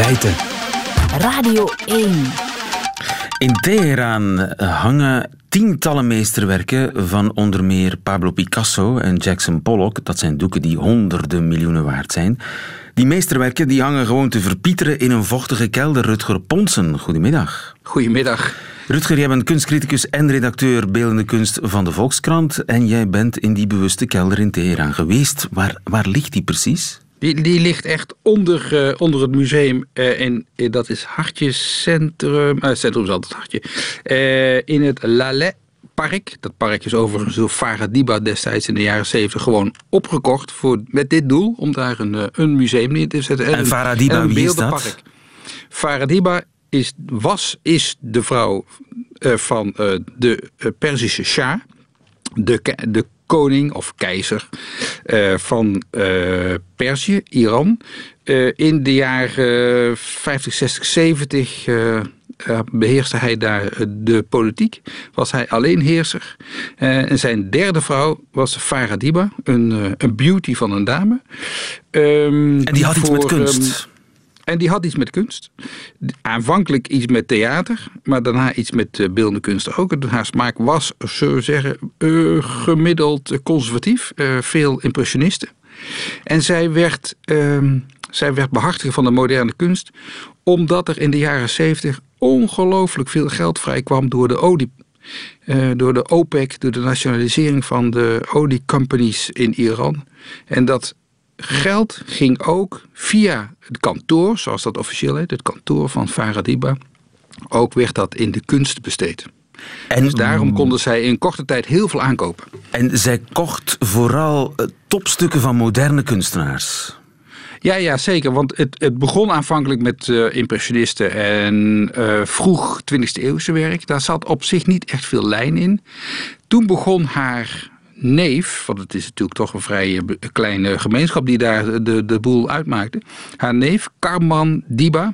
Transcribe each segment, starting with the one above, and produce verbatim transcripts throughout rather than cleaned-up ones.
Feiten. Radio één. In Teheran hangen tientallen meesterwerken van onder meer Pablo Picasso en Jackson Pollock. Dat zijn doeken die honderden miljoenen waard zijn. Die meesterwerken die hangen gewoon te verpieteren in een vochtige kelder. Rutger Ponsen, goedemiddag. Goedemiddag. Rutger, jij bent kunstcriticus en redacteur beeldende kunst van de Volkskrant. En jij bent in die bewuste kelder in Teheran geweest. Waar, waar ligt die precies? Die, die ligt echt onder, uh, onder het museum. Uh, en uh, dat is Hartje Centrum. Uh, Centrum is altijd Hartje. Uh, in het Laleh Park. Dat park is overigens door Farhadiba destijds in de jaren zeventig gewoon opgekocht. Voor, met dit doel. Om daar een, uh, een museum neer te zetten. En, en Farhadiba, wie is dat? Farhadiba is, was, is de vrouw uh, van uh, de uh, Perzische Shah. De, de koning of keizer uh, van uh, Perzië, Iran. Uh, in de jaren uh, vijftig, zestig, zeventig uh, uh, beheerste hij daar uh, de politiek. Was hij alleenheerser. Uh, en zijn derde vrouw was Farhadiba, een, uh, een beauty van een dame. Um, en die had iets voor, met kunst. Um, En die had iets met kunst. Aanvankelijk iets met theater, maar daarna iets met uh, beeldende kunst ook. Haar smaak was, zullen we zeggen, uh, gemiddeld conservatief. Uh, veel impressionisten. En zij werd, uh, zij werd behartiger van de moderne kunst, omdat er in de jaren zeventig ongelooflijk veel geld vrijkwam door de olie. Uh, door de OPEC, door de nationalisering van de oliecompanies in Iran. En dat geld ging ook via het kantoor, zoals dat officieel heet, het kantoor van Farhadiba. Ook werd dat in de kunst besteed. En dus daarom konden zij in korte tijd heel veel aankopen. En zij kocht vooral topstukken van moderne kunstenaars. Ja, ja, zeker. Want het, het begon aanvankelijk met uh, impressionisten en uh, vroeg twintigste eeuwse werk. Daar zat op zich niet echt veel lijn in. Toen begon haar neef, want het is natuurlijk toch een vrij kleine gemeenschap die daar de, de boel uitmaakte. Haar neef, Karman Diba,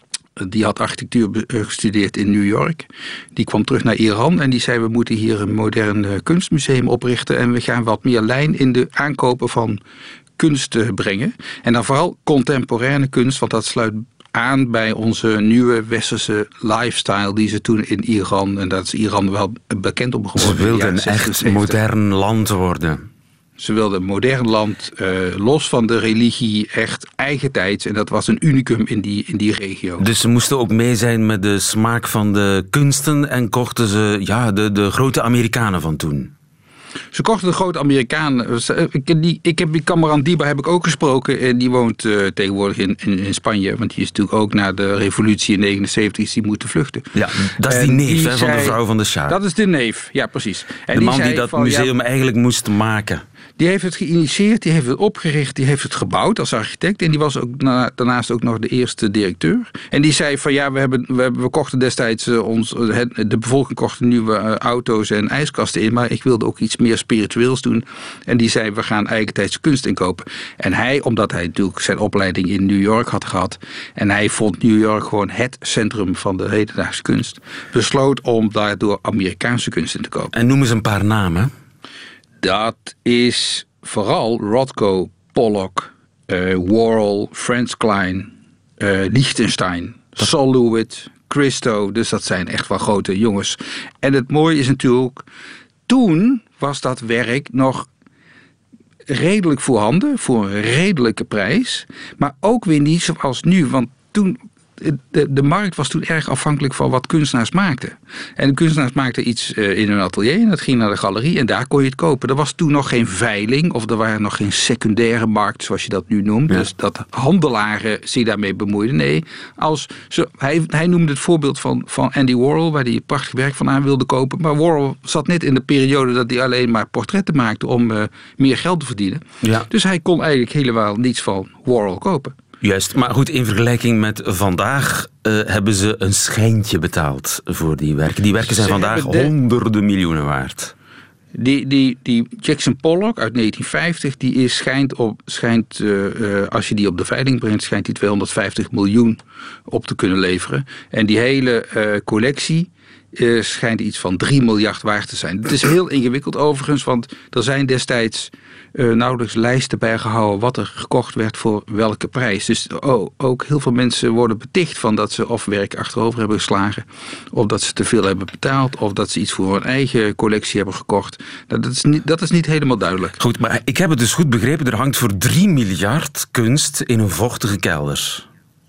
die had architectuur gestudeerd in New York. Die kwam terug naar Iran en die zei: we moeten hier een modern kunstmuseum oprichten en we gaan wat meer lijn in de aankopen van kunst brengen. En dan vooral contemporaine kunst, want dat sluit aan bij onze nieuwe westerse lifestyle die ze toen in Iran, en dat is Iran wel bekend om geworden. Ze wilden een echt modern land worden. Ze wilden een modern land, uh, los van de religie, echt eigentijds. En dat was een unicum in die, in die regio. Dus ze moesten ook mee zijn met de smaak van de kunsten en kochten ze ja, de, de grote Amerikanen van toen. Ze kochten de grote Amerikanen. Ik, die, ik heb die Kamran Diba heb ik ook gesproken. En die woont uh, tegenwoordig in, in, in Spanje. Want die is natuurlijk ook na de revolutie in negenenzeventig is die moeten vluchten. Ja, dat is die neef die hè, van zei, de vrouw van de Shah. Dat is de neef, ja precies. En de die man zei die dat van, museum ja, eigenlijk moest maken. Die heeft het geïnitieerd, die heeft het opgericht, die heeft het gebouwd als architect. En die was ook na, daarnaast ook nog de eerste directeur. En die zei van ja, we, hebben, we, hebben, we kochten destijds uh, ons, het, de bevolking kocht nieuwe uh, auto's en ijskasten in. Maar ik wilde ook iets meer spiritueels doen. En die zei, we gaan eigentijds kunst inkopen. En hij, omdat hij natuurlijk zijn opleiding in New York had gehad. En hij vond New York gewoon het centrum van de hedendaagse kunst. Besloot om daardoor Amerikaanse kunst in te kopen. En noem eens een paar namen. Dat is vooral Rothko, Pollock, uh, Warhol, Franz Klein, uh, Liechtenstein, Sol LeWitt, Christo. Dus dat zijn echt wel grote jongens. En het mooie is natuurlijk, toen was dat werk nog redelijk voorhanden, voor een redelijke prijs. Maar ook weer niet zoals nu, want toen De, de markt was toen erg afhankelijk van wat kunstenaars maakten. En de kunstenaars maakten iets uh, in hun atelier en dat ging naar de galerie en daar kon je het kopen. Er was toen nog geen veiling of er waren nog geen secundaire markt zoals je dat nu noemt. Ja. Dus dat handelaren zich daarmee bemoeiden. Nee, als zo, hij, hij noemde het voorbeeld van, van Andy Warhol waar hij een prachtig werk van aan wilde kopen. Maar Warhol zat net in de periode dat hij alleen maar portretten maakte om uh, meer geld te verdienen. Ja. Dus hij kon eigenlijk helemaal niets van Warhol kopen. Juist, maar goed, in vergelijking met vandaag uh, hebben ze een schijntje betaald voor die werken. Die werken zijn ze vandaag de... honderden miljoenen waard. Die, die, die Jackson Pollock uit negentien vijftig, die is, schijnt, op, schijnt uh, uh, als je die op de veiling brengt, schijnt die tweehonderdvijftig miljoen op te kunnen leveren. En die hele uh, collectie, uh, schijnt iets van drie miljard waard te zijn. Het is heel ingewikkeld overigens, want er zijn destijds uh, nauwelijks lijsten bijgehouden wat er gekocht werd voor welke prijs. Dus oh, ook heel veel mensen worden beticht van dat ze of werk achterover hebben geslagen, of dat ze te veel hebben betaald, of dat ze iets voor hun eigen collectie hebben gekocht. Dat is niet, dat is niet helemaal duidelijk. Goed, maar ik heb het dus goed begrepen. Er hangt voor drie miljard kunst in een vochtige kelder.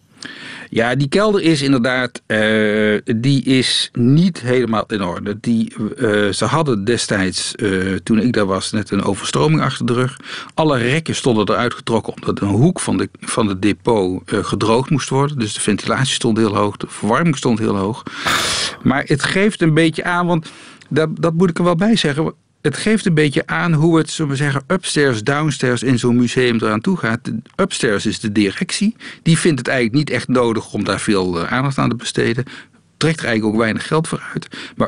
Ja, die kelder is inderdaad, uh, die is niet helemaal in orde. Die, uh, ze hadden destijds, uh, toen ik daar was, net een overstroming achter de rug. Alle rekken stonden eruit getrokken omdat een hoek van de, van de depot uh, gedroogd moest worden. Dus de ventilatie stond heel hoog, de verwarming stond heel hoog. Maar het geeft een beetje aan, want dat, dat moet ik er wel bij zeggen. Het geeft een beetje aan hoe het, zullen we zeggen, upstairs, downstairs in zo'n museum eraan toe gaat. Upstairs is de directie. Die vindt het eigenlijk niet echt nodig om daar veel aandacht aan te besteden. Trekt er eigenlijk ook weinig geld voor uit. Maar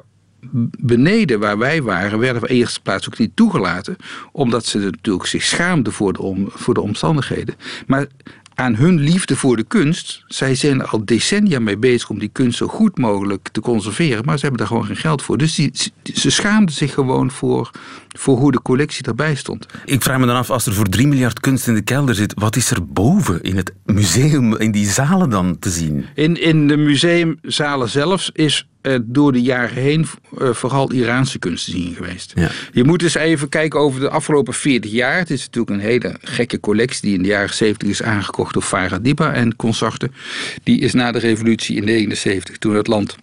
beneden waar wij waren, werden we in eerste plaats ook niet toegelaten. Omdat ze natuurlijk zich schaamden voor de, om, voor de omstandigheden. Maar aan hun liefde voor de kunst, zij zijn er al decennia mee bezig om die kunst zo goed mogelijk te conserveren, maar ze hebben daar gewoon geen geld voor. Dus die, ze schaamden zich gewoon voor, voor hoe de collectie erbij stond. Ik vraag me dan af, als er voor drie miljard kunst in de kelder zit, wat is er boven in het museum, in die zalen dan te zien? In, in de museumzalen zelfs is uh, door de jaren heen uh, vooral Iraanse kunst te zien geweest. Ja. Je moet eens even kijken over de afgelopen veertig jaar. Het is natuurlijk een hele gekke collectie die in de jaren zeventig is aangekocht door Farah Diba en consorten. Die is na de revolutie in negenenzeventig, toen het land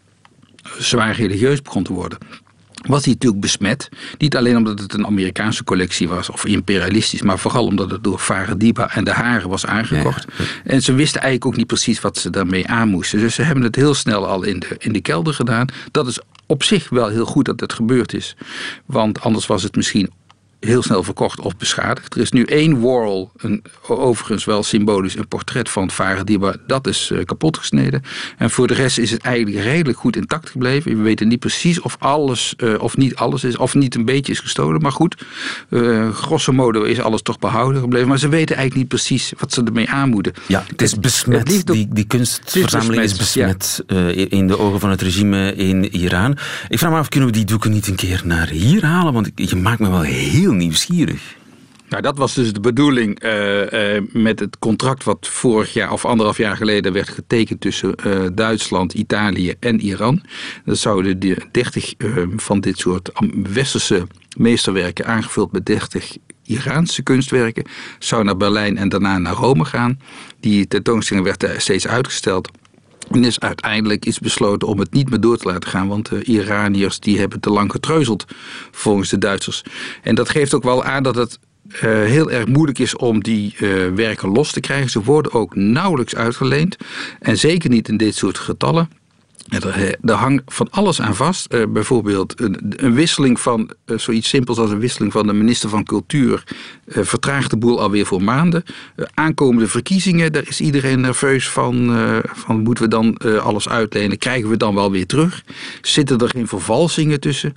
zwaar religieus begon te worden, was hij natuurlijk besmet. Niet alleen omdat het een Amerikaanse collectie was of imperialistisch, maar vooral omdat het door Farah Diba en de haren was aangekocht. Ja, ja. En ze wisten eigenlijk ook niet precies wat ze daarmee aan moesten. Dus ze hebben het heel snel al in de, in de kelder gedaan. Dat is op zich wel heel goed dat het gebeurd is. Want anders was het misschien heel snel verkocht of beschadigd. Er is nu één Warhol, een, overigens wel symbolisch een portret van Farah Diba, dat is uh, kapot gesneden. En voor de rest is het eigenlijk redelijk goed intact gebleven. We weten niet precies of alles, uh, of niet alles is, of niet een beetje is gestolen. Maar goed, uh, grosso modo is alles toch behouden gebleven. Maar ze weten eigenlijk niet precies wat ze ermee aan moeten. Ja, het is besmet. Het die, die kunstverzameling is besmet, is besmet ja. uh, in de ogen van het regime in Iran. Ik vraag me af, kunnen we die doeken niet een keer naar hier halen? Want je maakt me wel heel nieuwsgierig. Nou, dat was dus de bedoeling uh, uh, met het contract wat vorig jaar of anderhalf jaar geleden werd getekend tussen uh, Duitsland, Italië en Iran. Dat zouden de dertig uh, van dit soort westerse meesterwerken aangevuld met dertig Iraanse kunstwerken, zou naar Berlijn en daarna naar Rome gaan. Die tentoonstelling werd steeds uitgesteld. En is uiteindelijk is besloten om het niet meer door te laten gaan, want de Iraniërs die hebben te lang getreuzeld volgens de Duitsers. En dat geeft ook wel aan dat het uh, heel erg moeilijk is om die uh, werken los te krijgen. Ze worden ook nauwelijks uitgeleend en zeker niet in dit soort getallen. Er, er hangt van alles aan vast. Uh, bijvoorbeeld een, een wisseling van, uh, zoiets simpels als een wisseling van de minister van Cultuur uh, vertraagt de boel alweer voor maanden. Uh, aankomende verkiezingen, daar is iedereen nerveus van. Uh, van moeten we dan uh, alles uitlenen? Krijgen we dan wel weer terug? Zitten er geen vervalsingen tussen?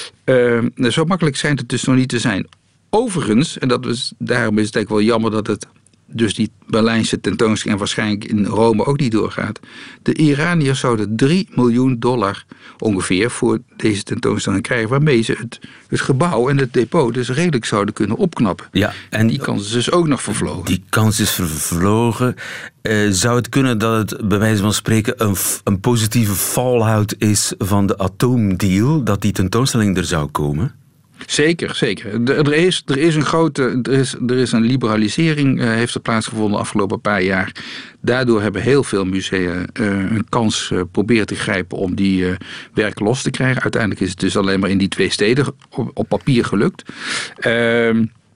Uh, zo makkelijk zijn het dus nog niet te zijn. Overigens, en dat is, daarom is het eigenlijk wel jammer dat het dus die Berlijnse tentoonstelling en waarschijnlijk in Rome ook niet doorgaat. De Iraniërs zouden drie miljoen dollar ongeveer voor deze tentoonstelling krijgen, waarmee ze het, het gebouw en het depot dus redelijk zouden kunnen opknappen. Ja, en die kans is dus ook nog vervlogen. Die kans is vervlogen. Uh, zou het kunnen dat het bij wijze van spreken een, een positieve fallout is van de atoomdeal, dat die tentoonstelling er zou komen? Zeker, zeker. Er is, er is een grote, er is, er is een liberalisering, uh, heeft er plaatsgevonden de afgelopen paar jaar. Daardoor hebben heel veel musea uh, een kans uh, proberen te grijpen om die uh, werken los te krijgen. Uiteindelijk is het dus alleen maar in die twee steden op, op papier gelukt. Uh,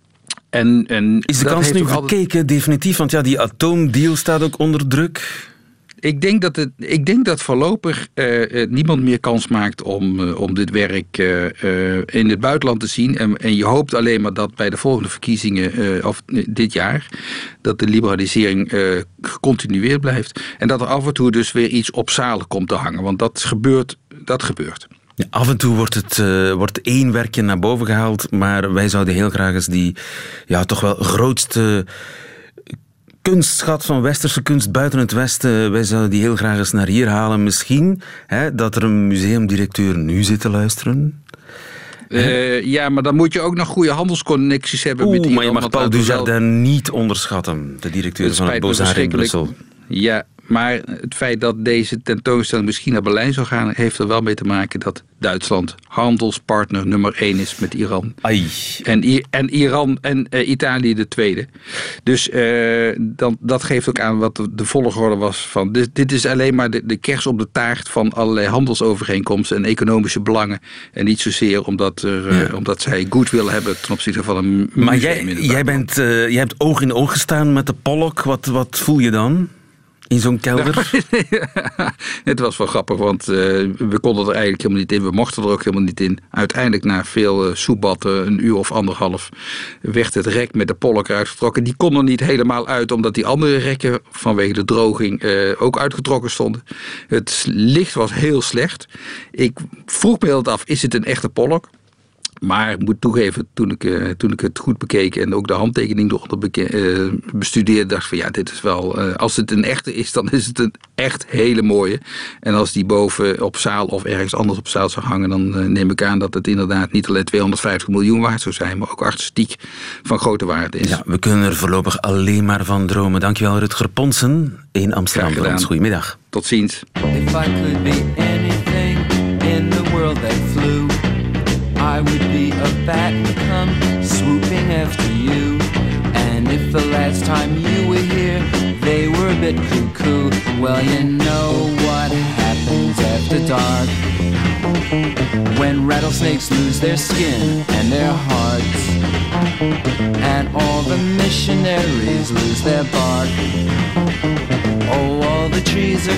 en, en is de kans nu verkeken, altijd definitief? Want ja, die atoomdeal staat ook onder druk. Ik denk dat, het, ik denk dat voorlopig uh, niemand meer kans maakt om, uh, om dit werk uh, uh, in het buitenland te zien. En, en je hoopt alleen maar dat bij de volgende verkiezingen, uh, of uh, dit jaar, dat de liberalisering uh, gecontinueerd blijft. En dat er af en toe dus weer iets op zalen komt te hangen. Want dat gebeurt. Dat gebeurt. Ja, af en toe wordt, het, uh, wordt één werkje naar boven gehaald, maar wij zouden heel graag eens die ja, toch wel grootste kunstschat van westerse kunst buiten het Westen. Wij zouden die heel graag eens naar hier halen. Misschien hè, dat er een museumdirecteur nu zit te luisteren. Uh, ja, maar dan moet je ook nog goede handelsconnecties hebben Oeh, met Iran. Maar je mag Paul Dujardin niet onderschatten, de directeur van het Beaux-Arts in Brussel. Ja, maar het feit dat deze tentoonstelling misschien naar Berlijn zou gaan, heeft er wel mee te maken dat Duitsland handelspartner nummer één is met Iran. Ai. En, en Iran en uh, Italië de tweede. Dus uh, dan, dat geeft ook aan wat de, de volgorde was van. Dit, dit is alleen maar de, de kers op de taart van allerlei handelsovereenkomsten en economische belangen. En niet zozeer omdat, er, uh, ja. omdat zij goodwill hebben ten opzichte van een Maar jij, jij, bent, uh, jij hebt oog in oog gestaan met de Pollock. Wat, wat voel je dan? In zo'n kelder? Het was wel grappig, want uh, we konden er eigenlijk helemaal niet in. We mochten er ook helemaal niet in. Uiteindelijk na veel uh, soebatten, een uur of anderhalf, werd het rek met de Pollock uitgetrokken. Die kon er niet helemaal uit, omdat die andere rekken vanwege de droging uh, ook uitgetrokken stonden. Het licht was heel slecht. Ik vroeg me heel af, is het een echte Pollock? Maar ik moet toegeven, toen ik, uh, toen ik het goed bekeek en ook de handtekening eronder beke- uh, bestudeerde, dacht ik van ja, dit is wel, uh, als het een echte is, dan is het een echt hele mooie. En als die boven op zaal of ergens anders op zaal zou hangen, dan uh, neem ik aan dat het inderdaad niet alleen tweehonderdvijftig miljoen waard zou zijn, maar ook artistiek van grote waarde is. Ja, we kunnen er voorlopig alleen maar van dromen. Dankjewel, Rutger Ponsen in Amsterdam. Goedemiddag. Tot ziens. If I could be anything in the world that flew, I would be a bat and come swooping after you. And if the last time you were here, they were a bit cuckoo, well, you know what happens after dark. When rattlesnakes lose their skin and their hearts, and all the missionaries lose their bark. Oh, all the trees are